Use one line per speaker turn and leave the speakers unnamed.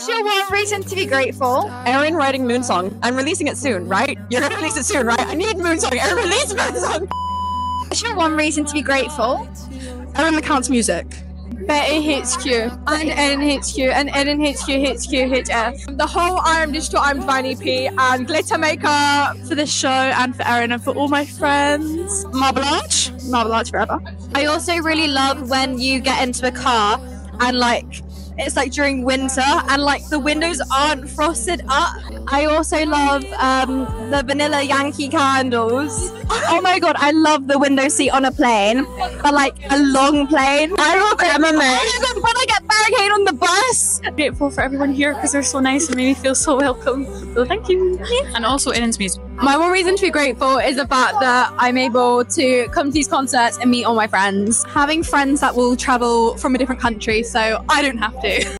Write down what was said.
What's your one reason to be grateful?
Erin writing Moonsong. I'm releasing it soon, right? You're gonna release it soon, right? I need Moonsong. Erin, release Moonsong.
What's your one reason to be grateful?
Erin accounts music.
Betty HQ and Erin HQ and Erin HQ HF. The whole I Am Digital I'm Divine EP and Glitter Maker for this show and for Erin and for all my friends.
Marble Arch forever.
I also really love when you get into a car and it's like during winter and the windows aren't frosted up. I also love the vanilla Yankee candles. Oh my god, I love the window seat on a plane, but a long plane. I love MMA. When I get barricade on the bus.
Grateful for everyone here because they're so nice and made me feel so welcome. So thank you.
And also Erin's music.
My one reason to be grateful is the fact that I'm able to come to these concerts and meet all my friends. Having friends that will travel from a different country so I don't have to.